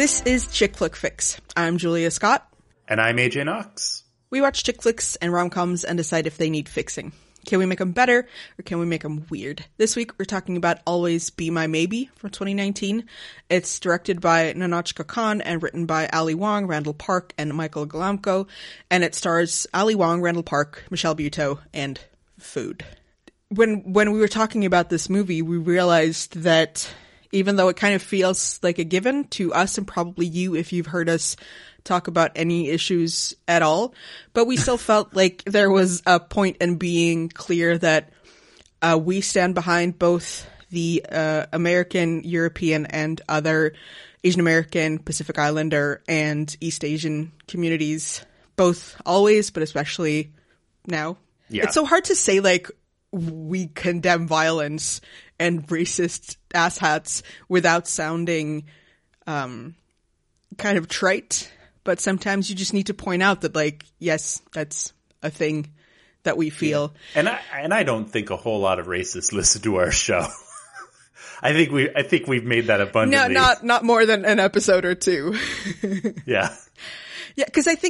This is Chick Flick Fix. I'm Julia Scott. And I'm AJ Knox. We watch chick flicks and rom-coms and decide if they need fixing. Can we make them better, or can we make them weird? This week, we're talking about Always Be My Maybe from 2019. It's directed by Nahnatchka Khan and written by Ali Wong, Randall Park, and Michael Golamco. And it stars Ali Wong, Randall Park, Michelle Buteau, and food. When we were talking about this movie, we realized that even though it kind of feels like a given to us and probably you if you've heard us talk about any issues at all, but we still felt like there was a point in being clear that we stand behind both the American, European, and other Asian American, Pacific Islander, and East Asian communities, both always, but especially now. Yeah. It's so hard to say, like, we condemn violence and racist asshats without sounding kind of trite. But sometimes you just need to point out that, like, yes, that's a thing that we feel. Yeah. And I don't think a whole lot of racists listen to our show. I think we've made that abundantly. No, not more than an episode or two. Yeah. Yeah, because in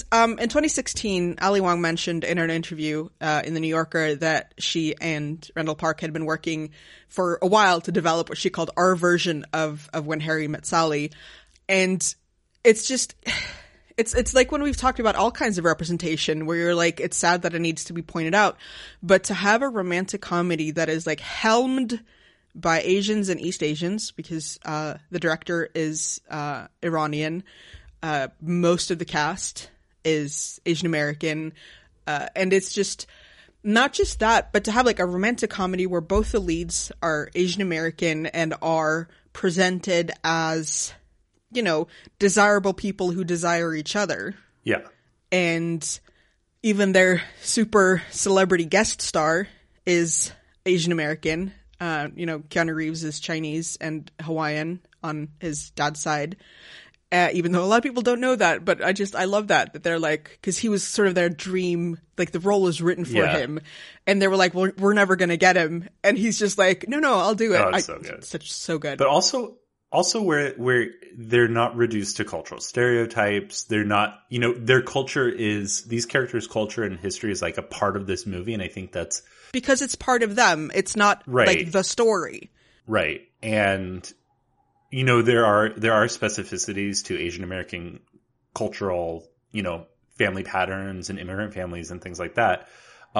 2016, Ali Wong mentioned in an interview in The New Yorker that she and Randall Park had been working for a while to develop what she called our version of When Harry Met Sally. And it's just, it's like when we've talked about all kinds of representation where you're like, it's sad that it needs to be pointed out. But to have a romantic comedy that is like helmed by Asians and East Asians, because the director is Iranian, most of the cast is Asian American, and it's just not just that, but to have like a romantic comedy where both the leads are Asian American and are presented as, you know, desirable people who desire each other. Yeah. And even their super celebrity guest star is Asian American. You know, Keanu Reeves is Chinese and Hawaiian on his dad's side. Even though a lot of people don't know that, but I love that they're like, cause he was sort of their dream, like the role was written for him, and they were like, well, we're never gonna get him, and he's just like, no, I'll do it. Oh, it's so good. It's so good. But also where they're not reduced to cultural stereotypes, they're not, you know, their culture is, these characters' culture and history is like a part of this movie, and I think that's because it's part of them. It's not like the story. Right. And you know, there are specificities to Asian American cultural, you know, family patterns and immigrant families and things like that,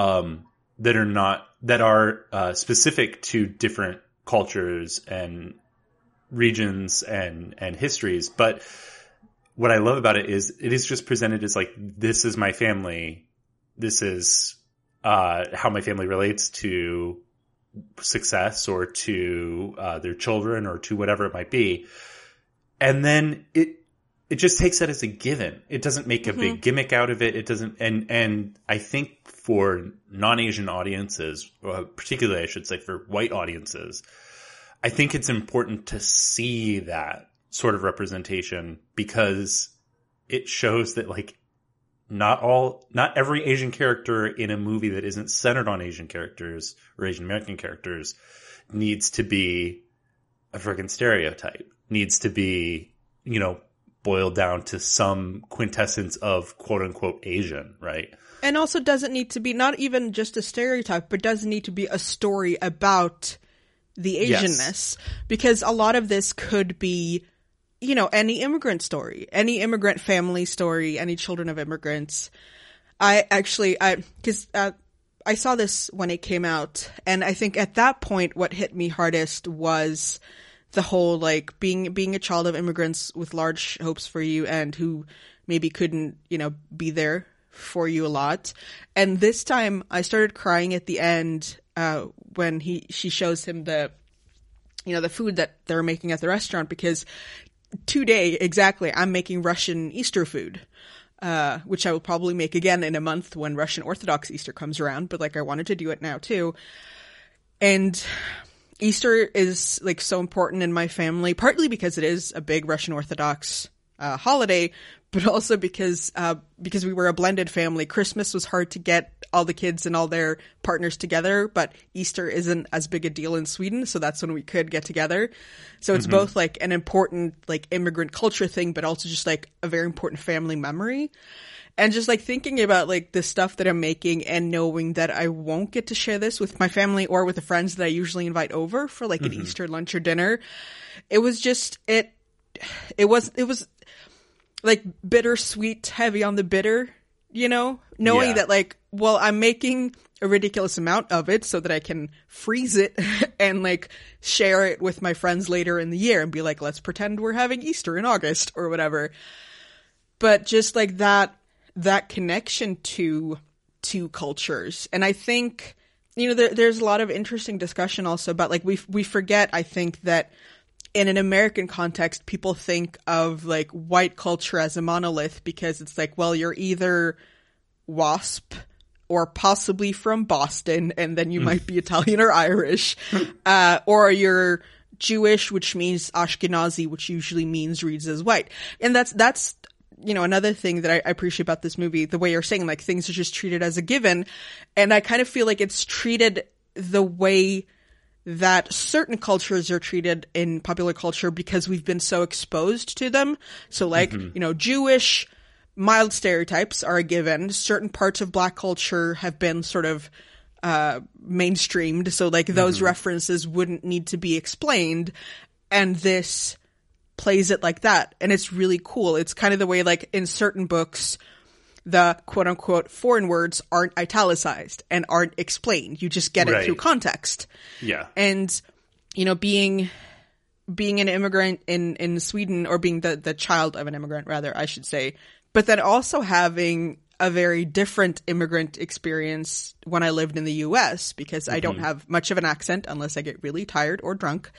that are specific to different cultures and regions and histories. But what I love about it is just presented as like, this is my family. This is how my family relates to success or to their children or to whatever it might be. And then it just takes that as a given. It doesn't make a big gimmick out of it. It doesn't, and I think for non-Asian audiences, particularly I should say for white audiences, I think it's important to see that sort of representation because it shows that like not every Asian character in a movie that isn't centered on Asian characters or Asian American characters needs to be a freaking stereotype, needs to be, you know, boiled down to some quintessence of quote unquote Asian, right? And also doesn't need to be not even just a stereotype, but doesn't need to be a story about the Asianness, because a lot of this could be, you know, any immigrant story, any immigrant family story, any children of immigrants. Because I saw this when it came out, and I think at that point what hit me hardest was the whole, like, being a child of immigrants with large hopes for you and who maybe couldn't, you know, be there for you a lot. And this time I started crying at the end when she shows him the food that they're making at the restaurant, because today, exactly, I'm making Russian Easter food, which I will probably make again in a month when Russian Orthodox Easter comes around, but like I wanted to do it now too. And Easter is like so important in my family, partly because it is a big Russian Orthodox holiday, but also because we were a blended family. Christmas was hard to get all the kids and all their partners together, but Easter isn't as big a deal in Sweden, so that's when we could get together. So it's both like an important like immigrant culture thing, but also just like a very important family memory. And just like thinking about like the stuff that I'm making and knowing that I won't get to share this with my family or with the friends that I usually invite over for like an Easter lunch or dinner. It was just, it was like bittersweet, heavy on the bitter, you know, knowing that like, well, I'm making a ridiculous amount of it so that I can freeze it and like share it with my friends later in the year and be like, let's pretend we're having Easter in August or whatever. But just like that connection to cultures. And I think, you know, there's a lot of interesting discussion also about like, we forget, I think, that in an American context, people think of like white culture as a monolith because it's like, well, you're either WASP or possibly from Boston, and then you might be Italian or Irish, or you're Jewish, which means Ashkenazi, which usually means reads as white. And that's, you know, another thing that I appreciate about this movie, the way you're saying, like, things are just treated as a given. And I kind of feel like it's treated the way that certain cultures are treated in popular culture because we've been so exposed to them. So like, you know, Jewish mild stereotypes are a given. Certain parts of Black culture have been sort of mainstreamed. So like those references wouldn't need to be explained. And this plays it like that. And it's really cool. It's kind of the way like in certain books, the quote unquote foreign words aren't italicized and aren't explained. You just get it through context. Yeah. And, you know, being an immigrant in Sweden, or being the child of an immigrant, rather, I should say, but then also having a very different immigrant experience when I lived in the US, because I don't have much of an accent unless I get really tired or drunk.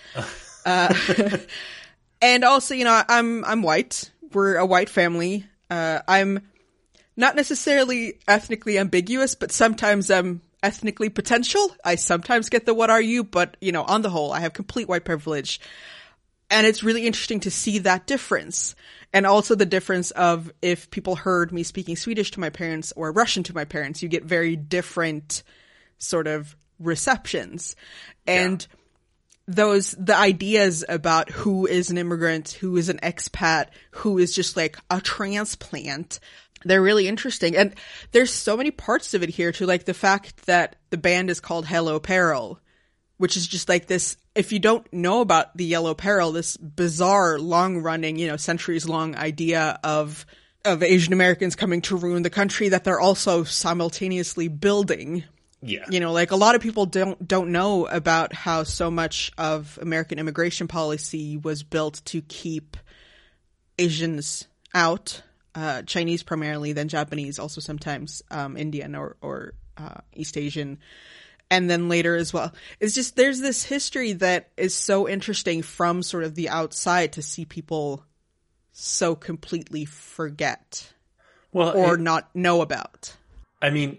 And also, you know, I'm white. We're a white family. I'm not necessarily ethnically ambiguous, but sometimes I'm ethnically potential. I sometimes get the what are you, but, you know, on the whole, I have complete white privilege. And it's really interesting to see that difference. And also the difference of if people heard me speaking Swedish to my parents or Russian to my parents, you get very different sort of receptions. And the ideas about who is an immigrant, who is an expat, who is just like a transplant, they're really interesting. And there's so many parts of it here too, like the fact that the band is called Hello Peril, which is just like this, if you don't know about the Yellow Peril, this bizarre, long-running, you know, centuries-long idea of Asian Americans coming to ruin the country that they're also simultaneously building. Yeah. You know, like a lot of people don't know about how so much of American immigration policy was built to keep Asians out, Chinese primarily, then Japanese, also sometimes Indian or East Asian, and then later as well. It's just, there's this history that is so interesting from sort of the outside to see people so completely forget or not know about. I mean,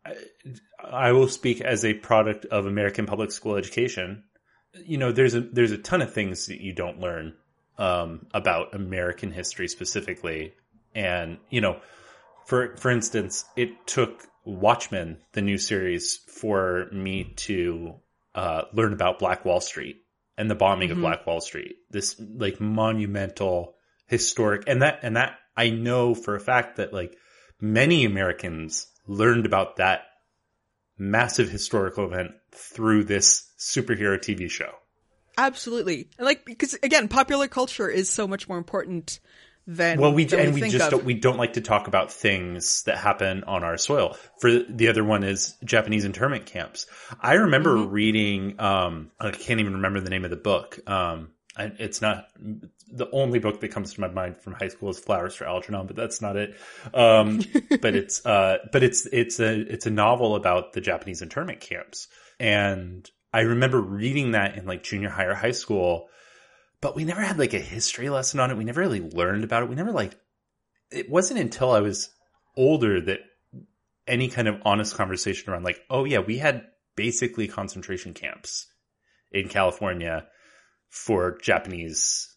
I will speak as a product of American public school education. You know, there's a ton of things that you don't learn about American history specifically. And, you know, for instance, it took Watchmen, the new series, for me to learn about Black Wall Street and the bombing of Black Wall Street. This like monumental historic, and that I know for a fact that like many Americans learned about that massive historical event through this superhero TV show. Absolutely. Like, because again, popular culture is so much more important than we don't like to talk about things that happen on our soil. For the other one is Japanese internment camps. I remember reading, I can't even remember the name of the book. It's not the only book that comes to my mind from high school is Flowers for Algernon, but that's not it. But it's a novel about the Japanese internment camps. And I remember reading that in like junior high or high school, but we never had like a history lesson on it. We never really learned about it. We never it wasn't until I was older that any kind of honest conversation around like, oh yeah, we had basically concentration camps in California for Japanese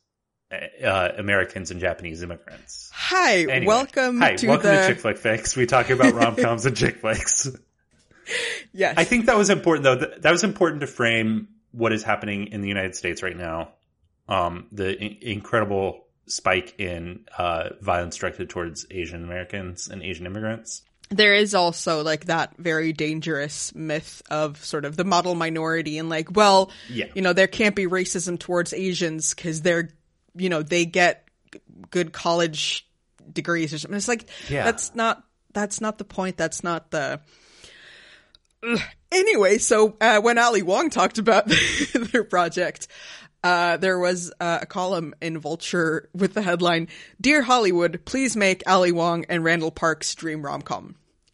Americans and Japanese immigrants. Hi, Anyway, welcome to Chick Flick Fix. We talk about rom-coms and chick flicks. Yes. I think that was important, though. That was important to frame what is happening in the United States right now. The incredible spike in violence directed towards Asian Americans and Asian immigrants. There is also like that very dangerous myth of sort of the model minority and like, well, there can't be racism towards Asians because they're, they get good college degrees or something. It's like, that's not the point. That's not the... Anyway, so when Ali Wong talked about their project, there was a column in Vulture with the headline, "Dear Hollywood, please make Ali Wong and Randall Park's dream rom-com."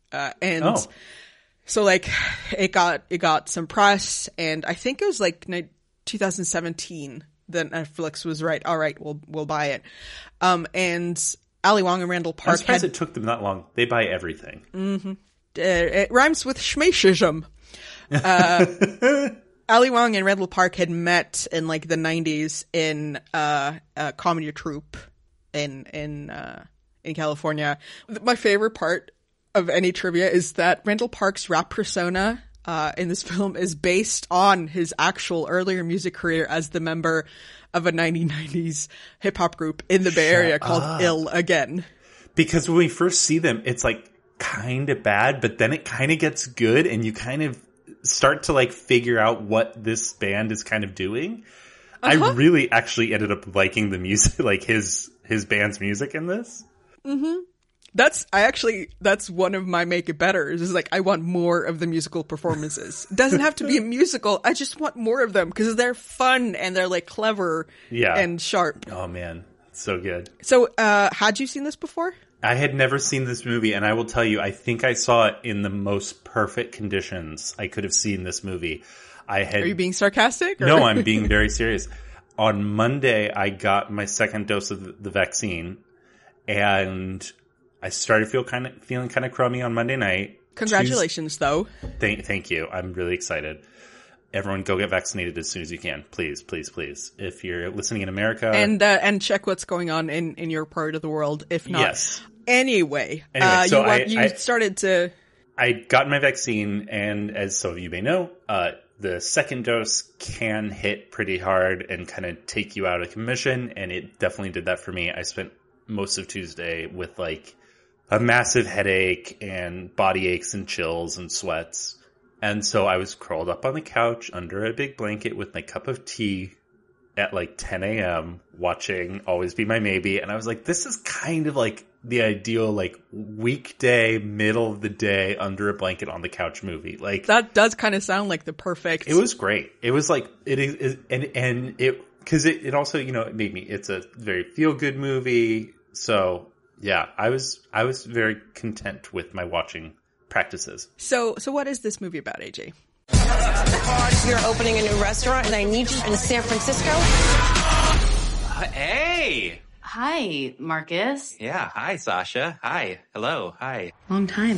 So like it got some press, and I think it was like 2017 that Netflix was right. All right, we'll buy it. And Ali Wong and Randall Park. I'm surprised it took them that long. They buy everything. Mm-hmm. It rhymes with schmeishism. Ali Wong and Randall Park had met in like the 90s in a comedy troupe in California. My favorite part of any trivia is that Randall Park's rap persona in this film is based on his actual earlier music career as the member of a 1990s hip hop group in the Bay Area called Ill Again. Because when we first see them, it's like kind of bad, but then it kind of gets good, and you kind of start to like figure out what this band is kind of doing. I really actually ended up liking the music, like his band's music in this. Mm-hmm. That's one of my make it better is like, I want more of the musical performances. It doesn't have to be a musical. I just want more of them because they're fun and they're like clever and sharp. Oh man, so good. So, had you seen this before? I had never seen this movie, and I will tell you, I think I saw it in the most perfect conditions I could have seen this movie. Are you being sarcastic? Or? No, I'm being very serious. On Monday, I got my second dose of the vaccine, and I started feeling kind of crummy on Monday night. Congratulations, though. Thank you. I'm really excited. Everyone go get vaccinated as soon as you can. Please, please, please. If you're listening in America. And check what's going on in your part of the world, if not. Yes. Anyway, so you started to... I got my vaccine, and as some of you may know, the second dose can hit pretty hard and kind of take you out of commission, and it definitely did that for me. I spent most of Tuesday with like a massive headache and body aches and chills and sweats. And so I was curled up on the couch under a big blanket with my cup of tea at like 10 a.m. watching Always Be My Maybe. And I was like, this is kind of like the ideal like weekday, middle of the day, under a blanket on the couch movie. Like that does kind of sound like the perfect. It was great. It was like, it is, and it, cause it also, it made me, it's a very feel good movie. So yeah, I was very content with my watching practices. So what is this movie about, AJ? You're opening a new restaurant and I need you in San Francisco. Hey! Hi, Marcus. Yeah, hi, Sasha. Hi. Hello. Hi. Long time.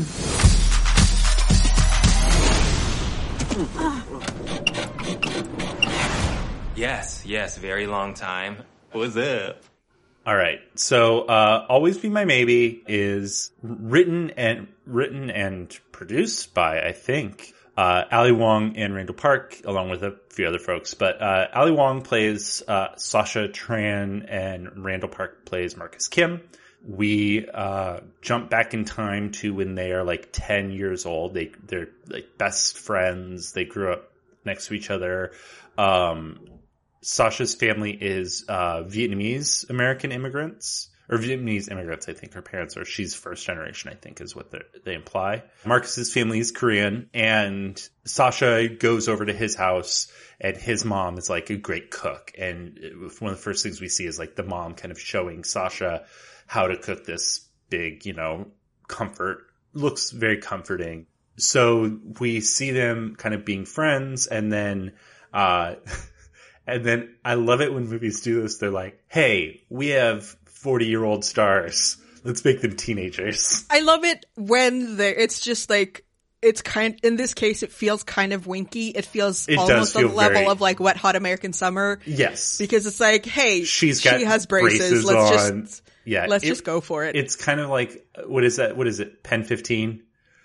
Yes, very long time. What's up? All right. So, Always Be My Maybe is written and produced by, I think, Ali Wong and Randall Park, along with a few other folks. But Ali Wong plays Sasha Tran, and Randall Park plays Marcus Kim. We jump back in time to when they are like 10 years old. They're like best friends. They grew up next to each other. Sasha's family is Vietnamese American immigrants, or Vietnamese immigrants, I think her parents are. She's first generation, I think, is what they imply. Marcus's family is Korean, and Sasha goes over to his house, and his mom is like a great cook. And one of the first things we see is like the mom kind of showing Sasha how to cook this big, comfort. Looks very comforting. So we see them kind of being friends, and then and then I love it when movies do this. They're like, hey, we have 40-year-old stars. Let's make them teenagers. I love it when it's just like it's in this case, it feels kind of winky. It feels It almost does the feel level very- of like Wet Hot American Summer. Yes. Because it's like, hey, She has braces. Let's on. just Yeah. let's just go for it. It's kind of like, what is that? What is it? Pen 15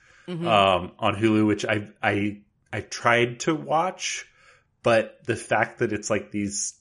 on Hulu, which I tried to watch, but the fact that it's like these,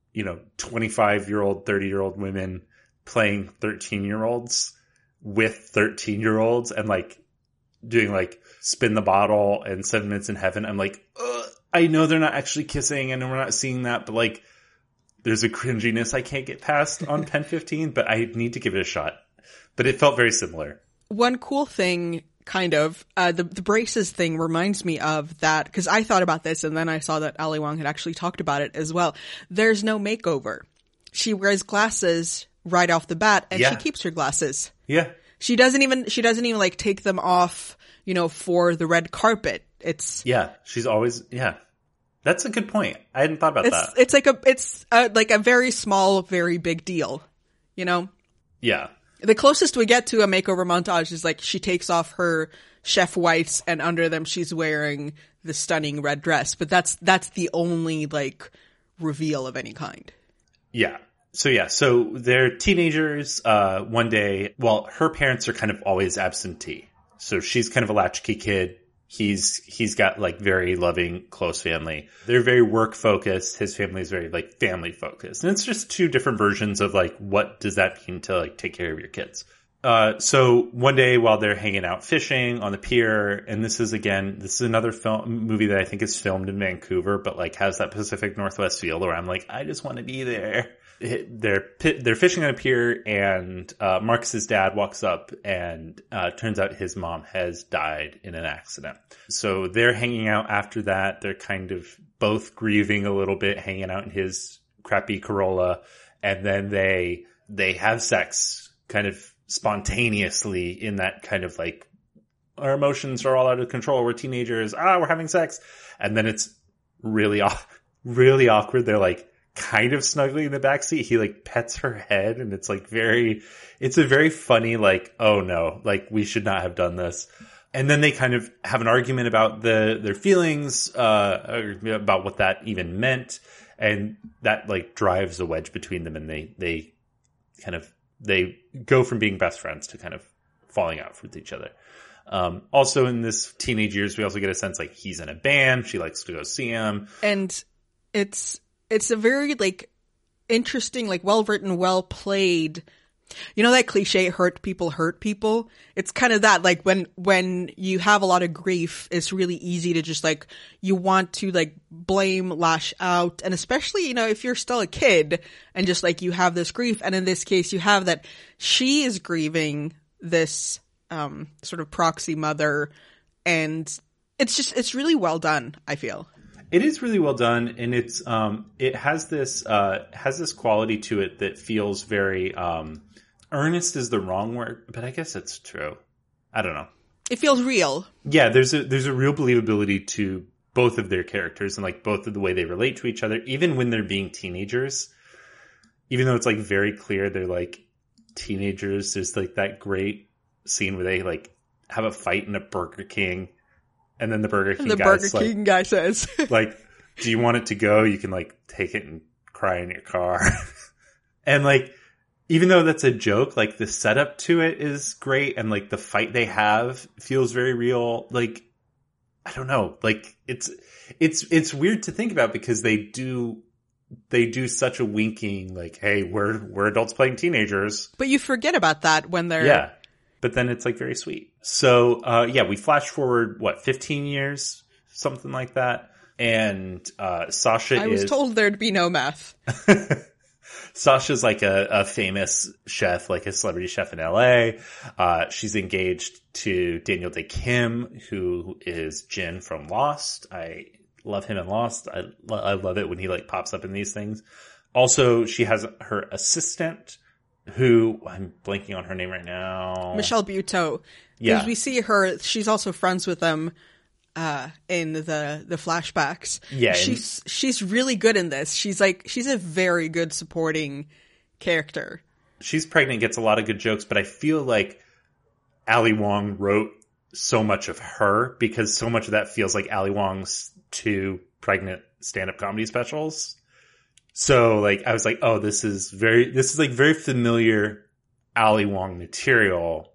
25-year-old, 30-year-old women playing 13-year-olds with 13-year-olds and like doing like Spin the Bottle and 7 Minutes in Heaven. I'm like, ugh, I know they're not actually kissing and we're not seeing that, but like there's a cringiness I can't get past on Pen 15, but I need to give it a shot. But it felt very similar. One cool thing, kind of, the braces thing reminds me of that, because I thought about this and then I saw that Ali Wong had actually talked about it as well. There's no makeover. She wears glasses right off the bat and she keeps her glasses. Yeah. She doesn't even like take them off, for the red carpet. She's always, That's a good point. I hadn't thought about that. It's like a very small, very big deal, Yeah. The closest we get to a makeover montage is like she takes off her chef whites and under them she's wearing the stunning red dress, but that's the only like reveal of any kind. Yeah. So they're teenagers. One day, her parents are kind of always absentee. So she's kind of a latchkey kid. He's got like very loving, close family. They're very work focused. His family is very like family focused. And it's just two different versions of like, what does that mean to like take care of your kids? So one day while they're hanging out fishing on the pier, and this is another movie that I think is filmed in Vancouver, but like has that Pacific Northwest feel where I'm like, I just want to be there. They're fishing on a pier, and Marcus's dad walks up, and turns out his mom has died in an accident. So they're hanging out after that. They're kind of both grieving a little bit, hanging out in his crappy Corolla, and then they have sex kind of spontaneously in that kind of like, our emotions are all out of control. We're teenagers. We're having sex. And then it's really awkward. They're like, kind of snuggling in the backseat. He like pets her head, and it's like it's a very funny, like, oh no, like we should not have done this. And then they kind of have an argument about their feelings, about what that even meant. And that like drives a wedge between them, and they go from being best friends to kind of falling out with each other. Also in this teenage years, we also get a sense like he's in a band. She likes to go see him. And it's a very, like, interesting, like, well-written, well-played, that cliche, hurt people? It's kind of that, like, when you have a lot of grief, it's really easy to just, like, you want to, like, blame, lash out, and especially, if you're still a kid, and just, like, you have this grief, and in this case, you have that she is grieving this, sort of proxy mother, and it's really well done, I feel. It is really well done, and it has this quality to it that feels very earnest is the wrong word, but I guess it's true. I don't know. It feels real. Yeah, there's a real believability to both of their characters and like both of the way they relate to each other, even when they're being teenagers. Even though it's like very clear they're like teenagers, there's like that great scene where they like have a fight in a Burger King. And then the Burger King guy says, like, do you want it to go? You can, like, take it and cry in your car. And, like, even though that's a joke, like, the setup to it is great. And, like, the fight they have feels very real. Like, I don't know. Like, it's weird to think about because they do such a winking, like, hey, we're adults playing teenagers. But you forget about that when they're... Yeah. But then it's like very sweet. So, we flash forward, 15 years? Something like that. And, Sasha I was told there'd be no math. Sasha's like a famous chef, like a celebrity chef in LA. She's engaged to Daniel Day Kim, who is Jin from Lost. I love him in Lost. I love it when he like pops up in these things. Also, she has her assistant, who I'm blanking on her name right now. Michelle Buteau. Yeah. Because we see her, she's also friends with them in the flashbacks. Yeah. She's really good in this. She's a very good supporting character. She's pregnant, gets a lot of good jokes, but I feel like Ali Wong wrote so much of her, because so much of that feels like Ali Wong's 2 pregnant stand-up comedy specials. So like, I was like, oh, this is like very familiar Ali Wong material.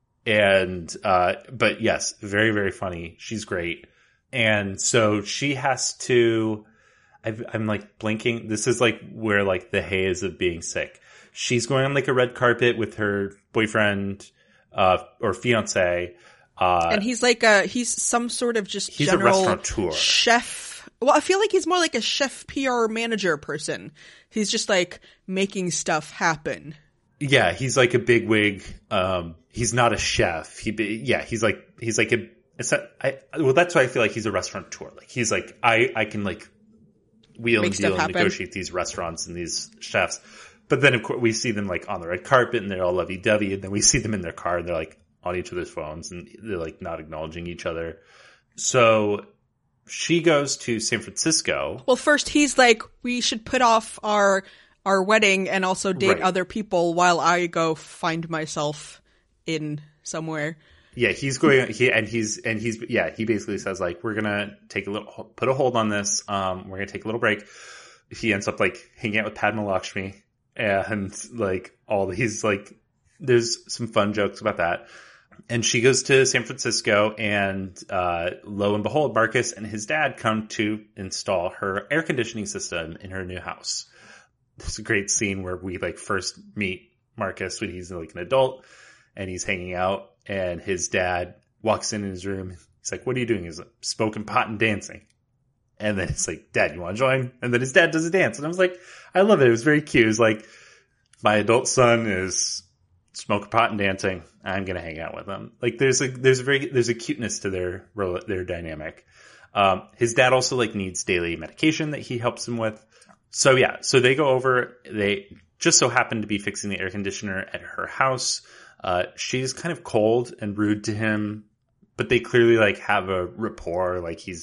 And, but yes, very, very funny. She's great. And so she has to, I'm like blinking. This is like where like the haze of being sick. She's going on like a red carpet with her boyfriend, or fiance. And he's he's some sort of just he's general a restaurateur. Chef. Well, I feel like he's more like a chef PR manager person. He's just like making stuff happen. Yeah, he's like a bigwig. He's not a chef. He's like a. That's why I feel like he's a restaurateur. Like he's like I can like wheel and deal and negotiate these restaurants and these chefs. But then of course we see them like on the red carpet and they're all lovey-dovey, and then we see them in their car and they're like on each other's phones and they're like not acknowledging each other. So she goes to San Francisco. Well, first he's like, we should put off our wedding and also date other people while I go find myself in somewhere. Yeah, he's going. He basically says like, we're gonna put a hold on this. We're gonna take a little break. He ends up like hanging out with Padma Lakshmi, and like he's like, there's some fun jokes about that. And she goes to San Francisco, and lo and behold, Marcus and his dad come to install her air conditioning system in her new house. There's a great scene where we like first meet Marcus when he's like an adult and he's hanging out, and his dad walks in his room. He's like, what are you doing? He's like, smoking pot and dancing. And then it's like, Dad, you want to join? And then his dad does a dance. And I was like, I love it. It was very cute. It was like, my adult son is smoking pot and dancing. I'm going to hang out with him. Like there's a cuteness to their dynamic. His dad also like needs daily medication that he helps him with. So yeah, so they go over, they just so happen to be fixing the air conditioner at her house. She's kind of cold and rude to him, but they clearly like have a rapport. Like he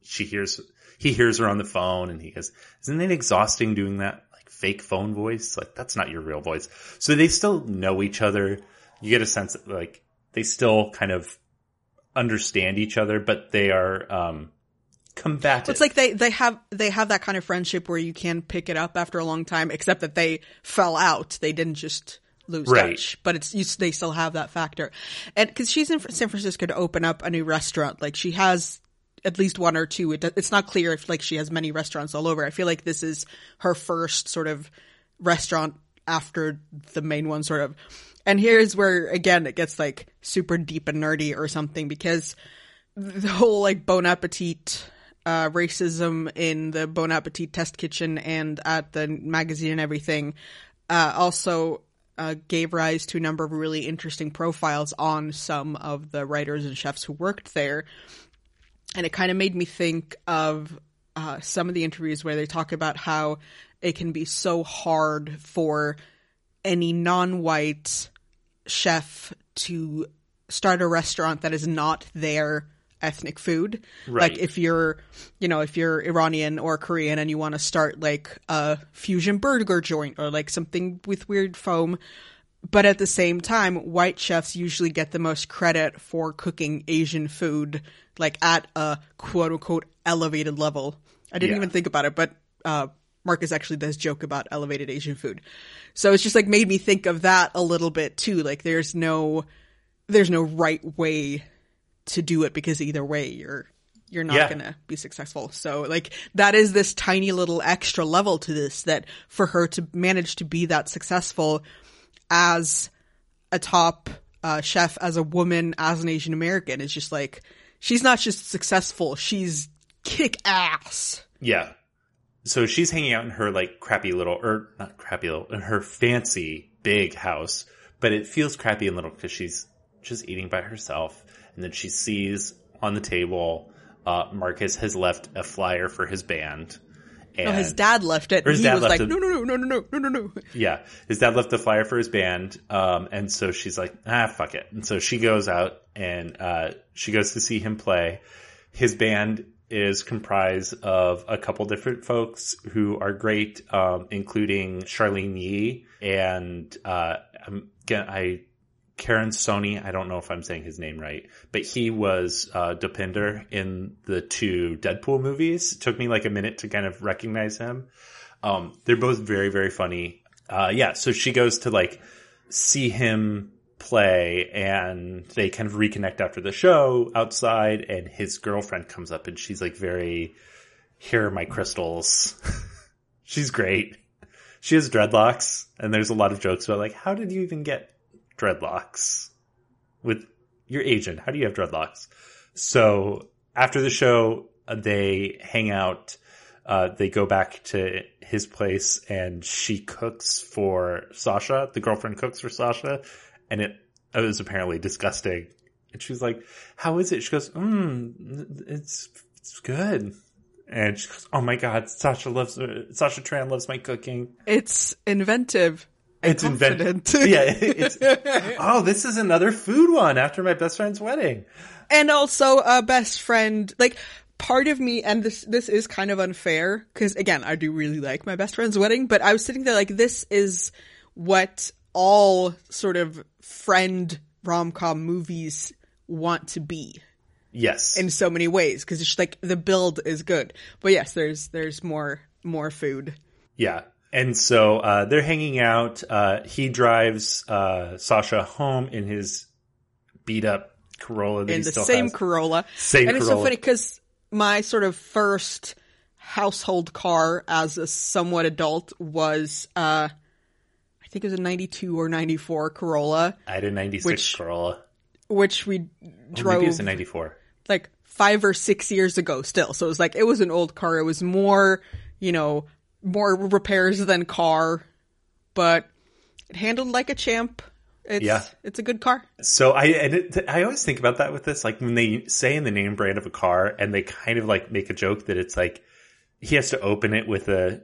hears her on the phone and he goes, isn't it exhausting doing that like fake phone voice? Like that's not your real voice. So they still know each other. You get a sense that like they still kind of understand each other, but they are, combative. It's like they have that kind of friendship where you can pick it up after a long time, except that they fell out. They didn't just lose touch, but they still have that factor. And because she's in San Francisco to open up a new restaurant, like she has at least one or two. It's not clear if like she has many restaurants all over. I feel like this is her first sort of restaurant after the main one, sort of. And here's where again it gets like super deep and nerdy or something, because the whole like Bon Appetit racism in the Bon Appetit test kitchen and at the magazine and everything also gave rise to a number of really interesting profiles on some of the writers and chefs who worked there. And it kind of made me think of some of the interviews where they talk about how it can be so hard for any non-white chef to start a restaurant that is not their ethnic food. Right. Like if you're Iranian or Korean and you want to start like a fusion burger joint or like something with weird foam, but at the same time, white chefs usually get the most credit for cooking Asian food, like at a quote unquote elevated level. I didn't even think about it, but Marcus actually does joke about elevated Asian food. So it's just like made me think of that a little bit too. Like there's no right way to do it, because either way you're not gonna be successful. So like that is this tiny little extra level to this, that for her to manage to be that successful as a top chef, as a woman, as an Asian American, is just like, she's not just successful, she's kick ass. Yeah. So she's hanging out in her like in her fancy big house, but it feels crappy and little because she's just eating by herself. And then she sees on the table, Marcus has left a flyer for his band. And his dad left it. And he was like, no. Yeah. His dad left the flyer for his band. And so she's like, fuck it. And so she goes out and, she goes to see him play. His band is comprised of a couple different folks who are great, including Charlene Yee and, I Karen Sony. I don't know if I'm saying his name right, but he was Dopinder in the 2 Deadpool movies. It took me like a minute to kind of recognize him. They're both very, very funny. So she goes to like see him play, and they kind of reconnect after the show outside, and his girlfriend comes up and she's like very, here are my crystals. She's great. She has dreadlocks, and there's a lot of jokes about like, how did you even get dreadlocks with your agent? How do you have dreadlocks? So after the show, they hang out. They go back to his place, and she cooks for Sasha. The girlfriend cooks for Sasha, and it was apparently disgusting. And she was like, how is it? She goes, it's good. And she goes, oh my God, Sasha Tran loves my cooking. It's inventive. It's inventive. Yeah. This is another food one after my best friend's wedding. And also a best friend, like, part of me, and this is kind of unfair, because again, I do really like my best friend's wedding, but I was sitting there like, this is what all sort of friend rom-com movies want to be. Yes. In so many ways, because it's just like the build is good. But yes, there's more food. Yeah. And so they're hanging out. He drives Sasha home in his beat up Corolla that he still has. In the same Corolla. Same and Corolla. It's so funny because my sort of first household car as a somewhat adult was I think it was a 92 or 94 Corolla. I had a 96 Corolla. Which we drove. Maybe it was a 94. Like 5 or 6 years ago still. So it was like, it was an old car. It was more, more repairs than car, but it handled like a champ. It's a good car. So I always think about that with this, like when they say in the name brand of a car and they kind of like make a joke that it's like, he has to open it with a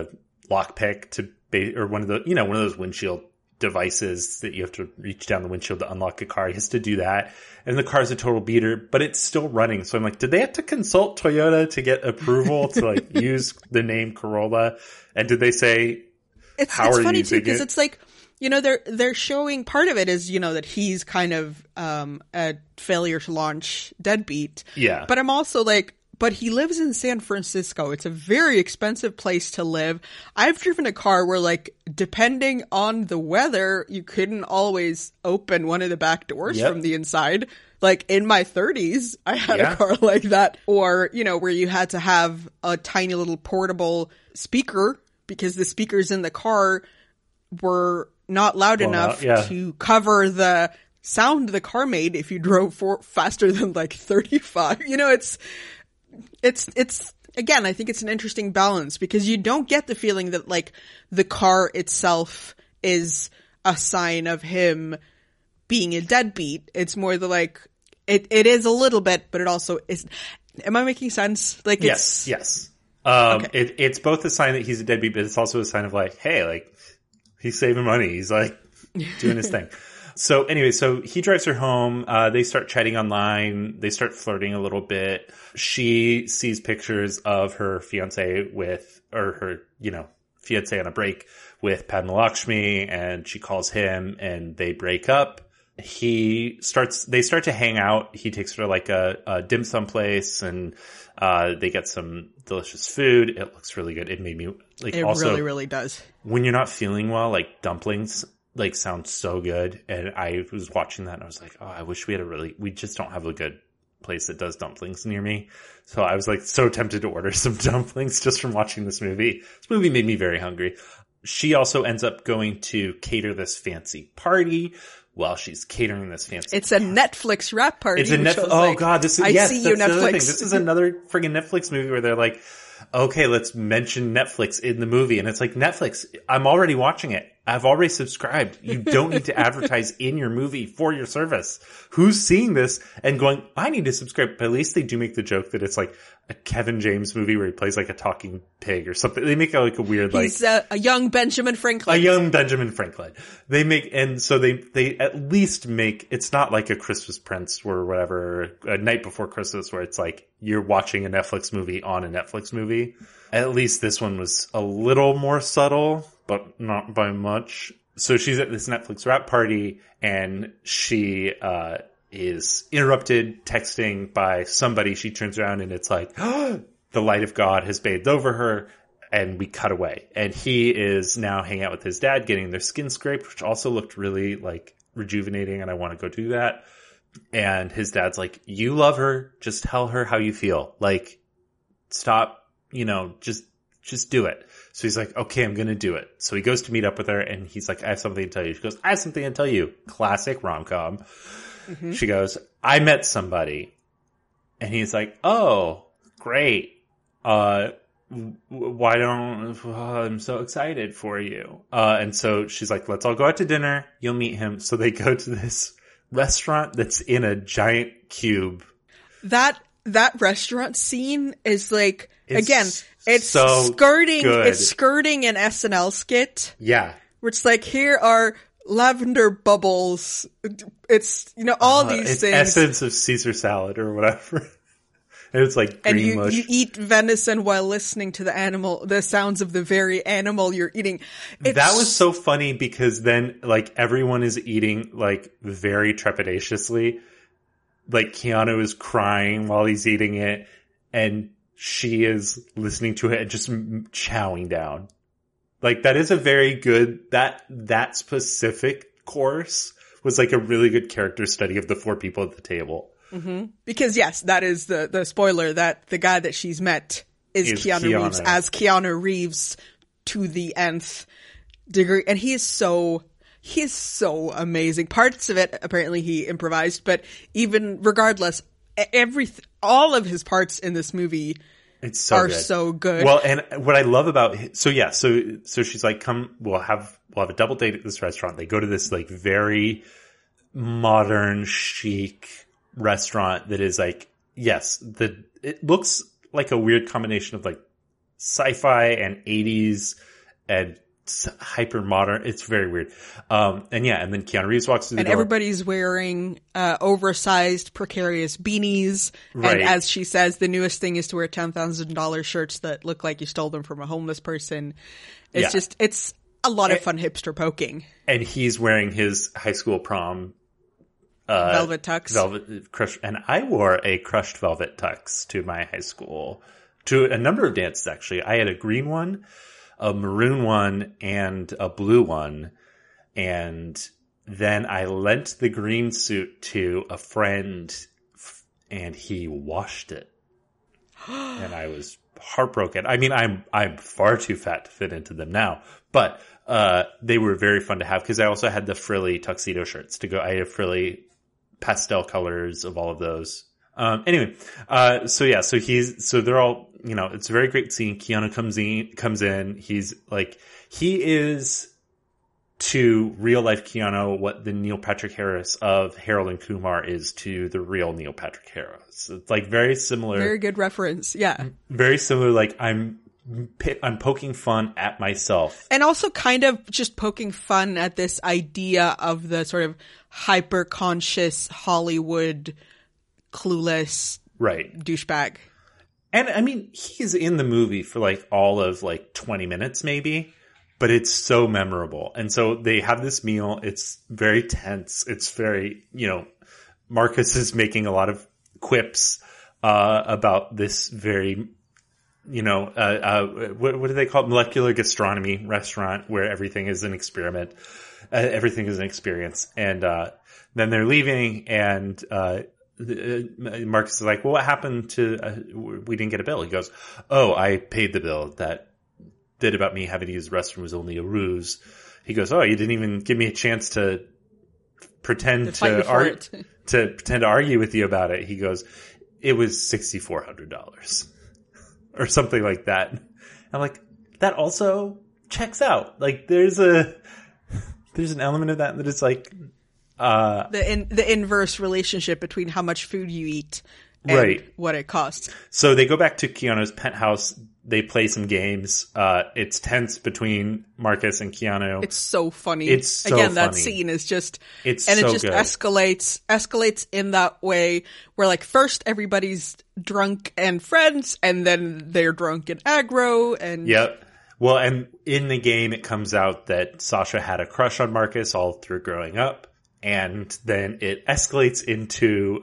lockpick or one of those windshield devices that you have to reach down the windshield to unlock a car. He has to do that. And the car's a total beater, but it's still running. So I'm like, did they have to consult Toyota to get approval to like use the name Corolla? And did they say, it's funny too, because it's like, they're showing part of it is, that he's kind of, a failure to launch deadbeat. Yeah. But I'm also like, but he lives in San Francisco. It's a very expensive place to live. I've driven a car where, like, depending on the weather, you couldn't always open one of the back doors from the inside. Like, in my 30s, I had a car like that. Or, where you had to have a tiny little portable speaker because the speakers in the car were not loud enough to cover the sound the car made if you drove faster than, like, 35. It's again, I think it's an interesting balance because you don't get the feeling that like the car itself is a sign of him being a deadbeat. It's more the like, it is a little bit, but it also is. Am I making sense? Like, yes. Okay. It's both a sign that he's a deadbeat, but it's also a sign of like, hey, like he's saving money. He's like doing his thing. So anyway, so he drives her home. They start chatting online. They start flirting a little bit. She sees pictures of her fiance fiance on a break with Padma Lakshmi, and she calls him and they break up. They start to hang out. He takes her to like a dim sum place and, they get some delicious food. It looks really good. It made me like, it also really, really does. When you're not feeling well, like dumplings like sounds so good. And I was watching that and I was like, oh, I wish we just don't have a good place that does dumplings near me. So I was like so tempted to order some dumplings just from watching this movie. This movie made me very hungry. She also ends up going to cater this fancy party while she's catering this fancy It's a Netflix wrap party. It's a Netflix. Oh God, this is, yes, see you, Netflix. This is another friggin' Netflix movie where they're like, okay, let's mention Netflix in the movie. And it's like, Netflix, I'm already watching it. I've already subscribed. You don't need to advertise in your movie for your service. Who's seeing this and going, I need to subscribe? But at least they do make the joke that it's like a Kevin James movie where he plays like a talking pig or something. They make like a weird, like. He's a young Benjamin Franklin. A young Benjamin Franklin. And so they at least make, it's not like a Christmas Prince or whatever, a Night Before Christmas where it's like you're watching a Netflix movie on a Netflix movie. At least this one was a little more subtle, but not by much. so she's at this Netflix wrap party, and she is interrupted texting by somebody. She turns around and it's like, oh, the light of God has bathed over her, and we cut away. And he is now hanging out with his dad, getting their skin scraped, which also looked really like rejuvenating, and I want to go do that. And his dad's like, you love her, just tell her how you feel. Like, stop, just do it. So he's like, okay, I'm going to do it. So he goes to meet up with her, and he's like, I have something to tell you. She goes, I have something to tell you. Classic rom-com. Mm-hmm. She goes, I met somebody. And he's like, oh, great. Why don't, I'm so excited for you. And so she's like, let's all go out to dinner. You'll meet him. So they go to this restaurant that's in a giant cube. That restaurant scene is like, it's so skirting, good. It's skirting an SNL skit. Yeah. Where it's like, here are lavender bubbles. It's, all these it's things. Essence of Caesar salad or whatever. And it's like green mush. You eat venison while listening to the sounds of the very animal you're eating. That was so funny because then like everyone is eating like very trepidatiously. Like Keanu is crying while he's eating it, and she is listening to it and just chowing down. Like that is a very good, that specific course was like a really good character study of the four people at the table. Mm-hmm. Because yes, that is the spoiler, that the guy that she's met is Keanu Reeves, as Keanu Reeves to the nth degree. And he is so amazing. Parts of it, apparently he improvised, but even regardless, all of his parts in this movie so good. Well, and what I love about, so she's like, come, we'll have a double date at this restaurant. They go to this like very modern, chic restaurant that is like, yes, it looks like a weird combination of like sci-fi and 80s and hyper modern. It's very weird. And then Keanu Reeves walks through the door. And everybody's wearing oversized, precarious beanies. Right. And as she says, the newest thing is to wear $10,000 shirts that look like you stole them from a homeless person. It's a lot of fun hipster poking. And he's wearing his high school prom velvet tux. And I wore a crushed velvet tux to my high school, to a number of dances actually. I had a green one, a maroon one, and a blue one. And then I lent the green suit to a friend, and he washed it. And I was heartbroken. I mean, I'm far too fat to fit into them now, but they were very fun to have because I also had the frilly tuxedo shirts to go. I had frilly pastel colors of all of those. So they're all, it's a very great scene. Keanu comes in. He's like, he is to real life Keanu what the Neil Patrick Harris of Harold and Kumar is to the real Neil Patrick Harris. It's like very similar. Very good reference. Yeah. Very similar. Like I'm poking fun at myself. And also kind of just poking fun at this idea of the sort of hyper-conscious Hollywood clueless douchebag. And I mean, he's in the movie for like all of like 20 minutes maybe, but it's so memorable. And so they have this meal. It's very tense. It's very, Marcus is making a lot of quips about this very, what do they call it? Molecular gastronomy restaurant where everything is an experiment. Everything is an experience. And then they're leaving, and Marcus is like, well, what happened to, we didn't get a bill. He goes, oh, I paid the bill. That bit about me having to use the restroom was only a ruse. He goes, oh, you didn't even give me a chance to pretend to argue with you about it. He goes, it was $6,400 or something like that. I'm like, that also checks out. Like there's an element of that is like, the inverse relationship between how much food you eat and what it costs. So they go back to Keanu's penthouse. They play some games. It's tense between Marcus and Keanu. It's so funny. It's so Again, funny. that scene is just, it just escalates in that way where like first everybody's drunk and friends, and then they're drunk and aggro, and yep. Well, and in the game, it comes out that Sasha had a crush on Marcus all through growing up. And then it escalates into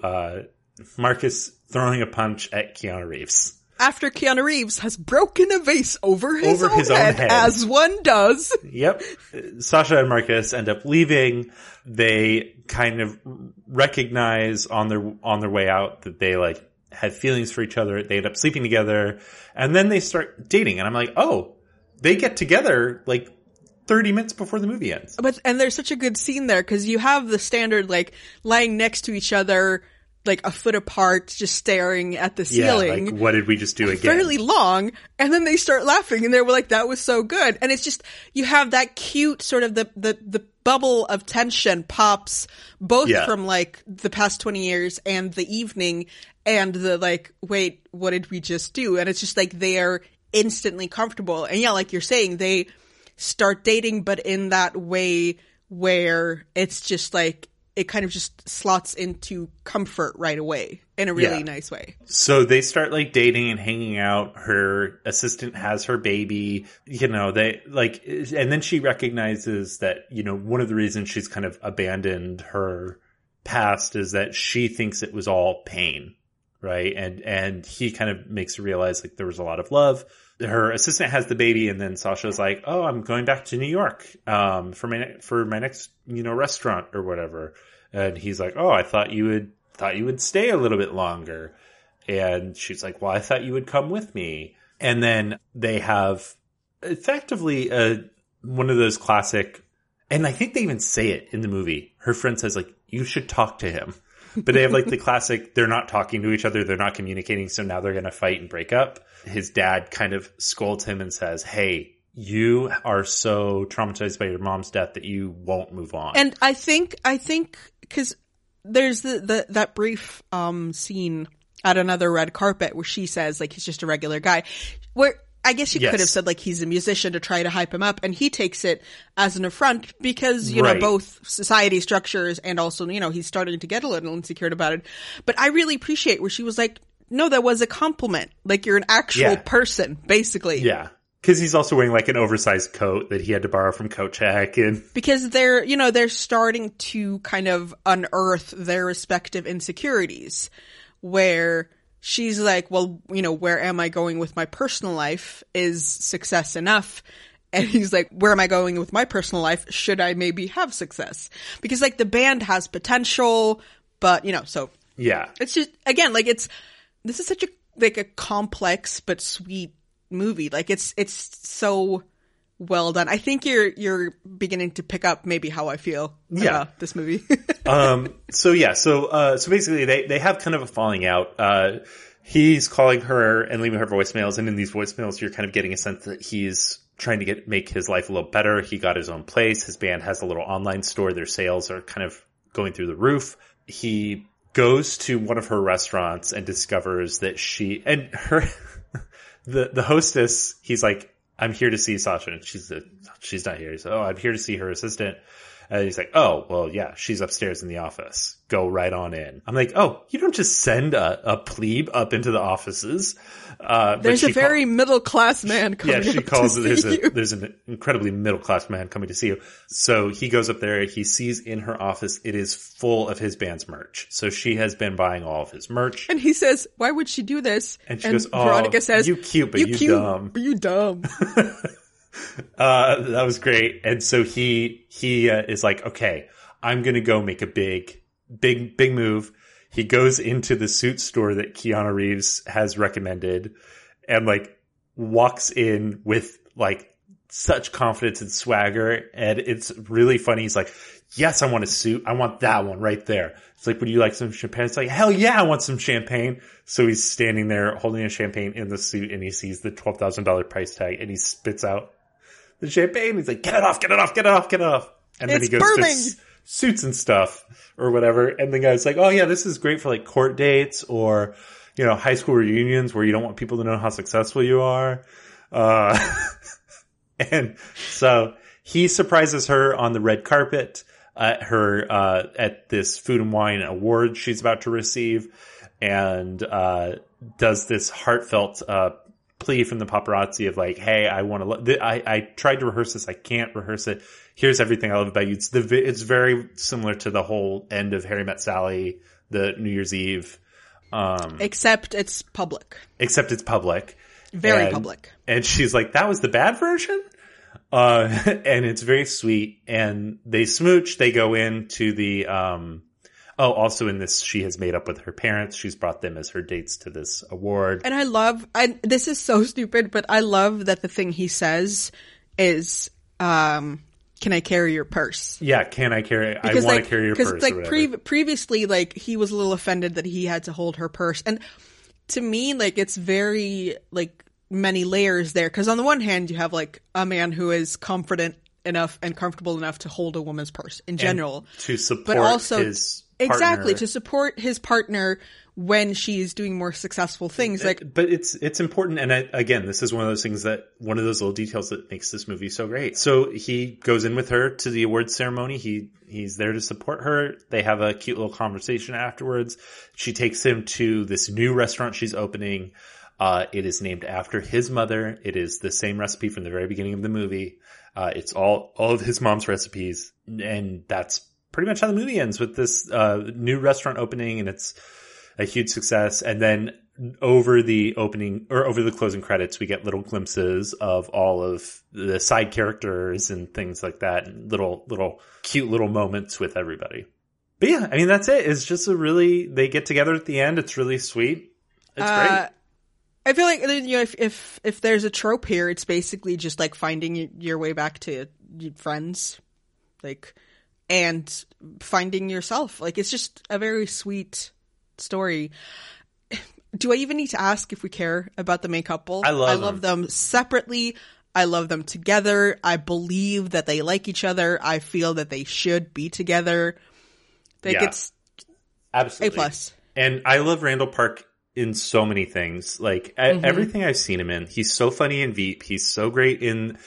Marcus throwing a punch at Keanu Reeves. After Keanu Reeves has broken a vase over his own head, as one does. Yep. Sasha and Marcus end up leaving. They kind of recognize on their way out that they like had feelings for each other. They end up sleeping together, and then they start dating. And I'm like, oh, they get together like 30 minutes before the movie ends. And there's such a good scene there because you have the standard like lying next to each other, like a foot apart, just staring at the ceiling. Yeah, like, what did we just do again? Fairly long. And then they start laughing and they were like, that was so good. And it's just, you have that cute sort of the bubble of tension pops both from like the past 20 years and the evening and the like, wait, what did we just do? And it's just like, they're instantly comfortable. And yeah, like you're saying, they start dating, but in that way where it's just like, it kind of just slots into comfort right away in a really nice way. So they start like dating and hanging out. Her assistant has her baby, you know, they like, and then she recognizes that, you know, one of the reasons she's kind of abandoned her past is that she thinks it was all pain. Right. And he kind of makes her realize like there was a lot of love. Her assistant has the baby, and then Sasha's like, oh, I'm going back to New York, for my next, you know, restaurant or whatever. And he's like, oh, I thought you would stay a little bit longer. And she's like, well, I thought you would come with me. And then they have effectively, one of those classic, and I think they even say it in the movie. Her friend says like, you should talk to him. But they have like the classic, they're not talking to each other. They're not communicating. So now they're going to fight and break up. His dad kind of scolds him and says, hey, you are so traumatized by your mom's death that you won't move on. And I think because there's that brief scene at another red carpet where she says like he's just a regular guy, where I guess you could have said like he's a musician to try to hype him up, and he takes it as an affront because, you know, both society structures and also, you know, he's starting to get a little insecure about it. But I really appreciate where she was like, no, that was a compliment. Like, you're an actual person, basically. Yeah. Because he's also wearing like an oversized coat that he had to borrow from Kochak. And because they're starting to kind of unearth their respective insecurities, where she's like, well, you know, where am I going with my personal life? Is success enough? And he's like, where am I going with my personal life? Should I maybe have success? Because like the band has potential, but, you know, so yeah, it's just, again, like this is such a complex but sweet movie. Like it's so well done. I think you're beginning to pick up maybe how I feel about this movie. So basically they have kind of a falling out. He's calling her and leaving her voicemails, and in these voicemails you're kind of getting a sense that he's trying to make his life a little better. He got his own place. His band has a little online store. Their sales are kind of going through the roof. He goes to one of her restaurants and discovers that the hostess, he's like, I'm here to see Sasha. And she's not here. He's like, oh, I'm here to see her assistant. And he's like, oh, well, yeah, she's upstairs in the office. Go right on in. I'm like, oh, you don't just send a plebe up into the offices. There's a very middle-class man coming she calls to there's see you. There's an incredibly middle-class man coming to see you. So he goes up there. He sees in her office, it is full of his band's merch. So she has been buying all of his merch. And he says, why would she do this? And she goes, oh, Veronica says, you cute, but you dumb. But you dumb. That was great. And so he is like, okay, I'm going to go make a big move. He goes into the suit store that Keanu Reeves has recommended and like walks in with like such confidence and swagger. And it's really funny. He's like, yes, I want a suit. I want that one right there. It's like, would you like some champagne? It's like, hell yeah, I want some champagne. So he's standing there holding a champagne in the suit, and he sees the $12,000 price tag, and he spits out the champagne. He's like, get it off, get it off, get it off, get it off. And then he goes to suits and stuff or whatever. And the guy's like, oh yeah, this is great for like court dates or, you know, high school reunions where you don't want people to know how successful you are. And so he surprises her on the red carpet at this Food and Wine award she's about to receive, and does this heartfelt plea from the paparazzi of like, hey, I want to, I tried to rehearse this. I can't rehearse it. Here's everything I love about you. It's very similar to the whole end of Harry Met Sally, the New Year's Eve. Except it's public. Very public. And she's like, that was the bad version? And it's very sweet. And they smooch. They go into the, also in this, she has made up with her parents. She's brought them as her dates to this award. And this is so stupid, but I love that the thing he says is, can I carry your purse? Yeah, I want to carry your purse. Because previously, like, he was a little offended that he had to hold her purse. And to me, like, it's very, like, many layers there. Because on the one hand, you have, like, a man who is confident enough and comfortable enough to hold a woman's purse in general. And to support his partner. Exactly, to support his partner when she's doing more successful things. But it's important. And again, this is one of those things one of those little details that makes this movie so great. So he goes in with her to the awards ceremony. He's there to support her. They have a cute little conversation afterwards. She takes him to this new restaurant she's opening. It is named after his mother. It is the same recipe from the very beginning of the movie. It's all of his mom's recipes. And that's pretty much how the movie ends, with this new restaurant opening, and it's a huge success. And then over the closing credits, we get little glimpses of all of the side characters and things like that, and little cute little moments with everybody. But yeah, I mean, that's it. It's just they get together at the end. It's really sweet. It's great. I feel like, you know, if there's a trope here, it's basically just like finding your way back to friends, like, and finding yourself. Like, it's just a very sweet story. Do I even need to ask if we care about the main couple? I love them separately. I love them together. I believe that they like each other. I feel that they should be together. Like, it's absolutely A+. And I love Randall Park in so many things. Like, everything I've seen him in. He's so funny in Veep. He's so great in...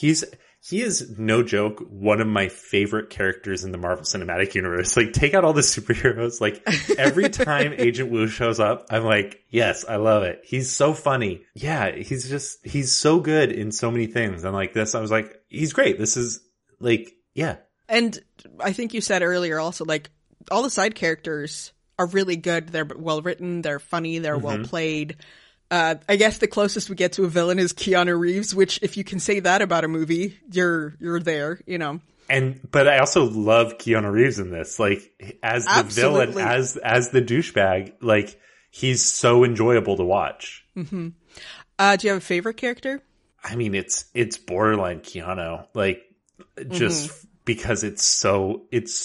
He is, no joke, one of my favorite characters in the Marvel Cinematic Universe. Like, take out all the superheroes. Like, every time Agent Wu shows up, I'm like, yes, I love it. He's so funny. Yeah, he's so good in so many things. And like this, I was like, he's great. This is, like, yeah. And I think you said earlier also, like, all the side characters are really good. They're well written. They're funny. They're well played. I guess the closest we get to a villain is Keanu Reeves, which, if you can say that about a movie, you're there, you know. But I also love Keanu Reeves in this, like, as the villain, as the douchebag. Like, he's so enjoyable to watch. Mm-hmm. Do you have a favorite character? I mean, it's borderline Keanu, like, just because it's so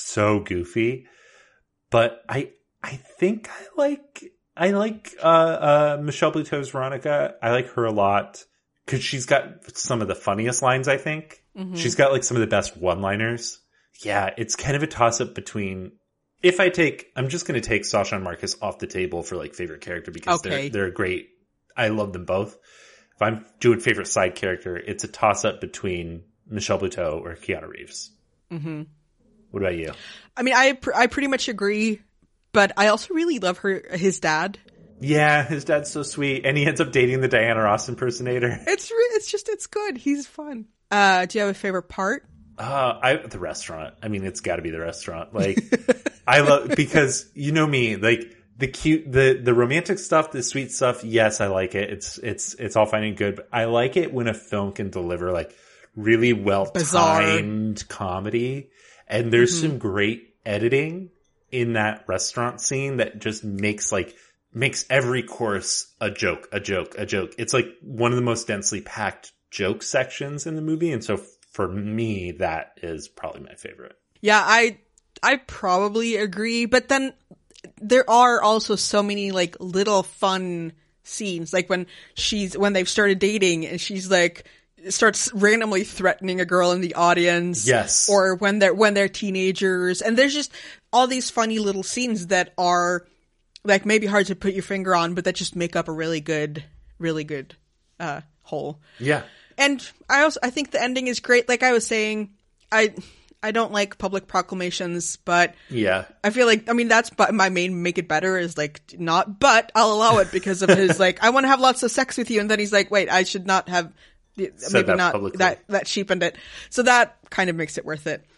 goofy. But I think I like Michelle Buteau's Veronica. I like her a lot because she's got some of the funniest lines, I think. She's got like some of the best one-liners. Yeah, it's kind of a toss-up between... I'm just going to take Sasha and Marcus off the table for like favorite character because they're great. I love them both. If I'm doing favorite side character, it's a toss-up between Michelle Buteau or Keanu Reeves. Mm-hmm. What about you? I mean, I pretty much agree. But I also really love his dad. Yeah, his dad's so sweet. And he ends up dating the Diana Ross impersonator. It's good. He's fun. Do you have a favorite part? The restaurant. I mean, it's gotta be the restaurant. Like, I love, because you know me, like, the cute, the romantic stuff, the sweet stuff, yes, I like it. It's all fine and good. But I like it when a film can deliver like really well-timed comedy. And there's some great editing in that restaurant scene that just makes every course a joke. It's like one of the most densely packed joke sections in the movie. And so for me, that is probably my favorite. Yeah, I probably agree. But then there are also so many like little fun scenes, like when they've started dating and she's like, starts randomly threatening a girl in the audience. Yes. Or when they're teenagers. And there's just all these funny little scenes that are like maybe hard to put your finger on, but that just make up a really good whole. Yeah. And I think the ending is great. Like I was saying, I I don't like public proclamations, but Yeah. I feel like, I mean, that's my main make it better is like not, but I'll allow it because of his like, I want to have lots of sex with you. And then he's like, wait, I should not have, Said maybe that not publicly. that cheapened it. So that kind of makes it worth it.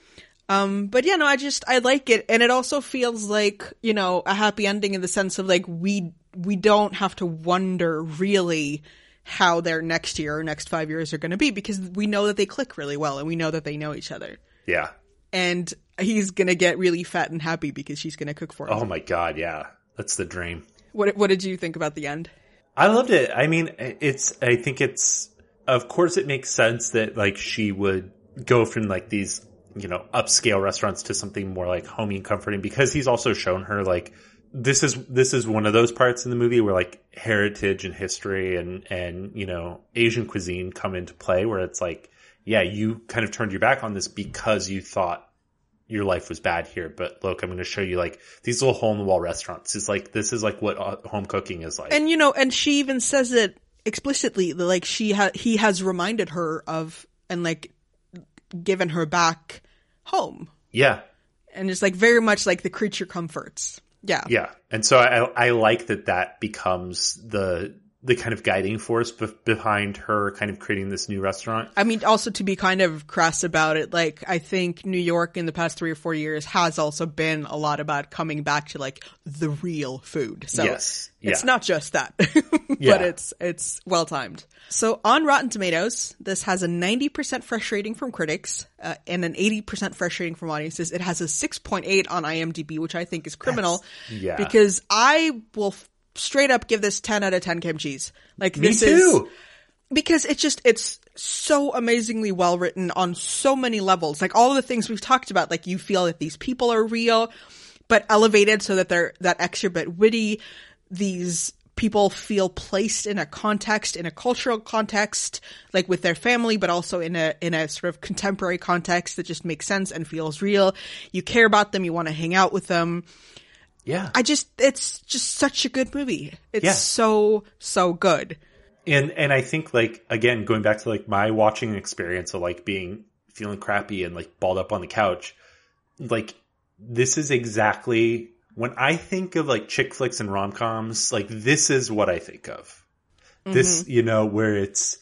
But yeah, no, I like it. And it also feels like, you know, a happy ending in the sense of like, we don't have to wonder really how their next year or next 5 years are going to be because we know that they click really well and we know that they know each other. Yeah. And he's going to get really fat and happy because she's going to cook for him. Oh my God. Yeah. That's the dream. What did you think about the end? I loved it. I mean, I think it's, of course it makes sense that like she would go from like these, you know, upscale restaurants to something more like homey and comforting because he's also shown her like, this is one of those parts in the movie where like heritage and history and, you know, Asian cuisine come into play where it's like, yeah, you kind of turned your back on this because you thought your life was bad here. But look, I'm going to show you like these little hole in the wall restaurants. It's like, this is like what home cooking is like. And, you know, and she even says it explicitly, like he has reminded her of and like given her back home. Yeah. And it's like very much like the creature comforts. Yeah. Yeah. And so I like that becomes the kind of guiding force behind her kind of creating this new restaurant. I mean, also to be kind of crass about it, like I think New York in the past 3 or 4 years has also been a lot about coming back to like the real food. So yes. Yeah. It's not just that, Yeah. but it's well timed. So on Rotten Tomatoes, this has a 90% fresh rating from critics and an 80% fresh rating from audiences. It has a 6.8 on IMDb, which I think is criminal. Yeah. Because I will straight up give this 10 out of 10 kimchis. Like Me this too. is because it's so amazingly well written on so many levels. Like all of the things we've talked about, like you feel that these people are real, but elevated so that they're that extra bit witty. These people feel placed in a context, in a cultural context, like with their family, but also in a sort of contemporary context that just makes sense and feels real. You care about them. You want to hang out with them. Yeah. It's just such a good movie. It's Yeah. so good. And I think like, again, going back to like my watching experience of like feeling crappy and like balled up on the couch, like this is exactly when I think of like chick flicks and rom-coms, like this is what I think of. This, you know, where it's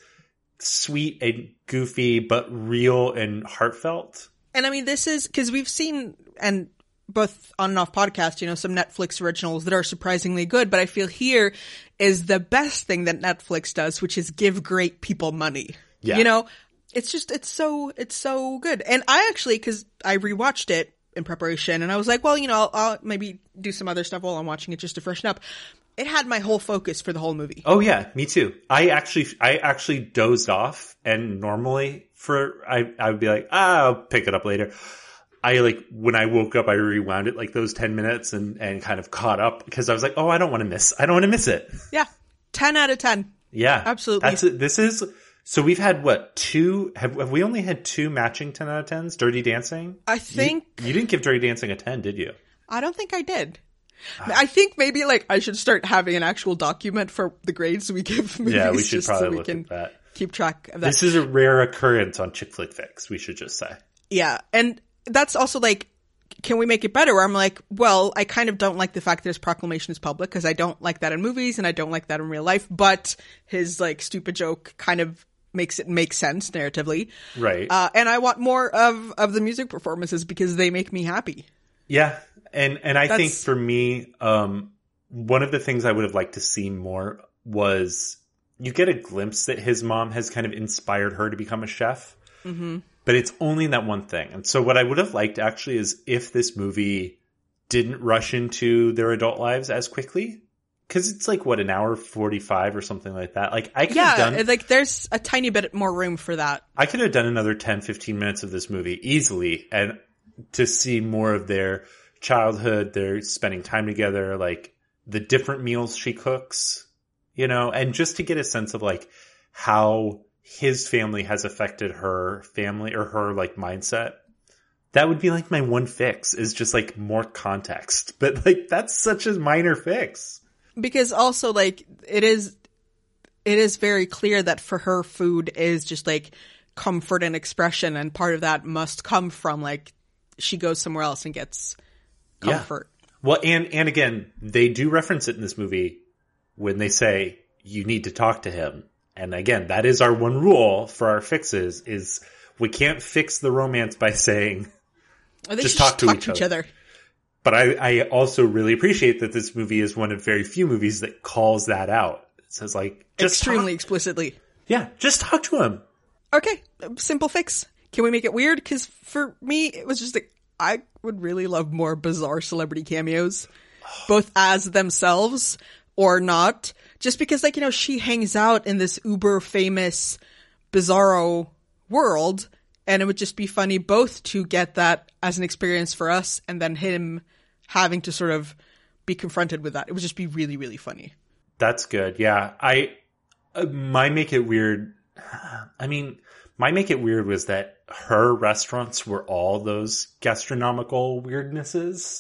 sweet and goofy, but real and heartfelt. And I mean, this is because we've seen, and both on and off podcast, you know, some Netflix originals that are surprisingly good, but I feel here is the best thing that Netflix does, which is give great people money. Yeah. You know, it's so good. And I actually, cause I rewatched it in preparation and I was like, well, you know, I'll maybe do some other stuff while I'm watching it just to freshen up. It had my whole focus for the whole movie. Oh yeah, me too. I actually dozed off and normally I would be like, I'll pick it up later. I like when I woke up, I rewound it like those 10 minutes and kind of caught up because I was like, oh, I don't want to miss it. Yeah. 10 out of 10. Yeah, Absolutely. This is, so we've had what, two, have we only had 2 matching 10 out of 10s? Dirty Dancing? I think, You didn't give Dirty Dancing a 10, did you? I don't think I did. I think maybe like I should start having an actual document for the grades we give movies. Yeah, we should just probably so we look can at that. keep track of that. This is a rare occurrence on Chick Flick Fix, we should just say. Yeah. And that's also like, can we make it better? Where I'm like, well, I kind of don't like the fact that his proclamation is public because I don't like that in movies and I don't like that in real life. But his like stupid joke kind of makes it make sense narratively. Right. And I want more of the music performances because they make me happy. Yeah. And I think for me, one of the things I would have liked to see more was you get a glimpse that his mom has kind of inspired her to become a chef. Mm-hmm. But it's only in that one thing. And so what I would have liked actually is if this movie didn't rush into their adult lives as quickly. Because it's like, what, an hour 45 or something like that. Like I could have done, like there's a tiny bit more room for that. I could have done another 10, 15 minutes of this movie easily and to see more of their childhood, their spending time together, like the different meals she cooks, you know, and just to get a sense of like how his family has affected her family or her like mindset. That would be like my one fix is just like more context, but like that's such a minor fix. Because also like it is very clear that for her food is just like comfort and expression, and part of that must come from like she goes somewhere else and gets comfort. Yeah. Well, and again, they do reference it in this movie when they say you need to talk to him. And again, that is our one rule for our fixes is we can't fix the romance by saying just talk to each other. But I also really appreciate that this movie is one of very few movies that calls that out. It says like just extremely explicitly. Yeah, just talk to him. Okay, simple fix. Can we make it weird? Because for me, it was just like, I would really love more bizarre celebrity cameos, both as themselves or not. Just because, like, you know, she hangs out in this uber famous bizarro world, and it would just be funny both to get that as an experience for us and then him having to sort of be confronted with that. It would just be really, really funny. That's good. Yeah. My Make It Weird was that her restaurants were all those gastronomical weirdnesses.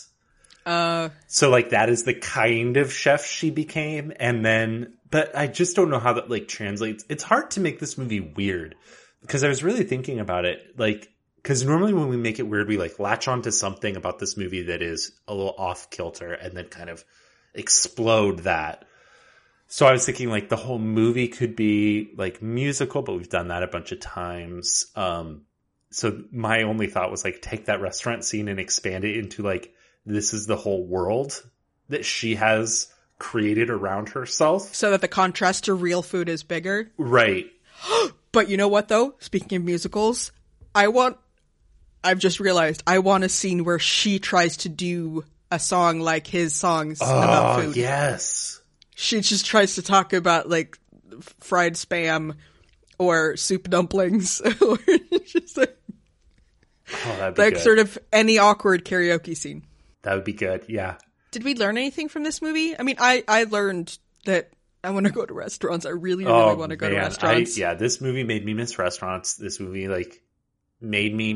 So like that is the kind of chef she became. And then, but I just don't know how that like translates. It's hard to make this movie weird because I was really thinking about it. Like, cause normally when we make it weird, we like latch onto something about this movie that is a little off kilter and then kind of explode that. So I was thinking like the whole movie could be like musical, but we've done that a bunch of times. So my only thought was like take that restaurant scene and expand it into like, this is the whole world that she has created around herself. So that the contrast to real food is bigger. Right. But you know what though? Speaking of musicals, I've just realized I want a scene where she tries to do a song like his songs about food. Yes. She just tries to talk about like fried Spam or soup dumplings or just like, that'd be good. Sort of any awkward karaoke scene. That would be good. Yeah. Did we learn anything from this movie? I mean, I learned that I want to go to restaurants. I really want to go to restaurants. This movie made me miss restaurants. This movie like weirdly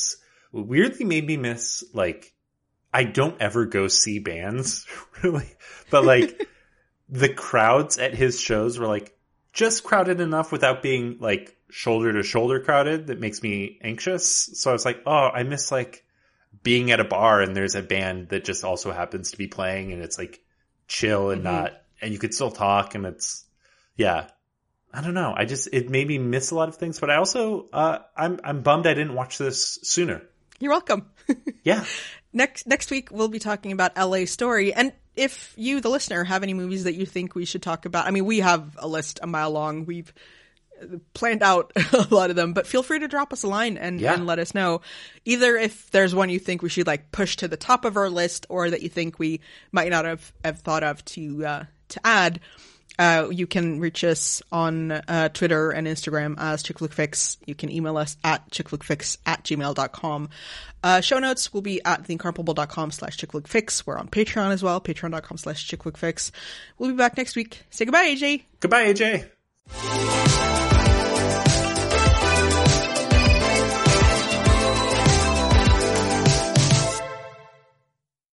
made me miss like, I don't ever go see bands really, but like the crowds at his shows were like just crowded enough without being like shoulder to shoulder crowded that makes me anxious. So I was like, oh, I miss like being at a bar and there's a band that just also happens to be playing and it's like chill and and you could still talk and it's, yeah, I don't know. It made me miss a lot of things, but I also, I'm bummed I didn't watch this sooner. You're welcome. Yeah. Next week we'll be talking about LA Story. And if you, the listener, have any movies that you think we should talk about, I mean, we have a list a mile long. We've planned out a lot of them, but feel free to drop us a line and let us know either if there's one you think we should like push to the top of our list or that you think we might not have thought of to add. You can reach us on Twitter and Instagram as chickflickfix. You can email us at chickflickfix@gmail.com. Show notes will be at theincomparable.com/chickflickfix. We're on Patreon as well, patreon.com/chickflickfix. We'll be back next week. Say goodbye, AJ. Goodbye, AJ.